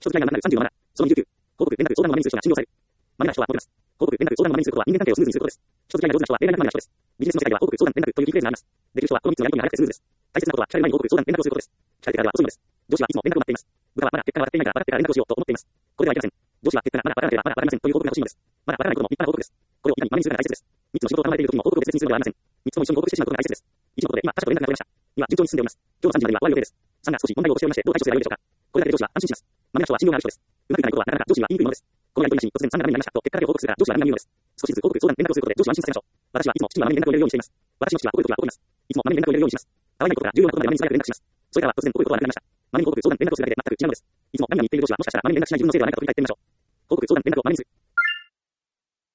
一つ嫌いな737。その29。報告、連絡、相談の場面にする人が信用される。マメな人は報告です。報告、連絡、相談の場面にすることは人間関係をスムーズにすることです。一つ嫌いな上手な人は例外なくマメな人です。ビジネスの世界では報告、相談、連絡というキーフレーズがあります。できる人はこの3つのやり取りが早くてスムーズです。大切なことは、控える前に報告、相談、連絡をすることです。控えてからでは遅いのです。上司はいつも連絡を待っています。部下はまだ結果が分かっていないから分かってから連絡をしようと思っています。これではいけません。上司は結果がまだ分からなければまだ分かりませんという報告が欲しいのです。まだ分からないことも立派な報告です。これをいかにまめにするかが大切です。3つの仕事を考えている時にも報告を別にするのではありません。3つも一緒に報告してしまうことが大切です。以上のことで今、他社と連絡が取れました。2は順調に進んでおります。今日の3時までには終わる予定です。3が少し問題を起こしておりまして、どう対処すればよいでしょうか。これだけで上司は安心します。マメな人は信用がある人です。うまくいかないことはなかなか上司には言いにくいものです。このやり取りなしに突然3がダメになりましたと結果だけを報告するから上司は何が言うのです。少しずつ報告、相談、連絡をすることで上司を安心させましょう。私はいつも父にはマメに連絡を入れるようにしています。私の父は報告の時は怒ります。いつもマメに連絡を入れるようにします。合わないことが重要なことならマメに素早く連絡します。それからは突然こういうことはなくなりました。マメに報告、相談、連絡をするだけで全く違うのです。いつも何々言っている上司はもしかしたらマメに連絡しない自分のせいではないかと振り返ってみましょう。報告、相談、連絡をマメにする。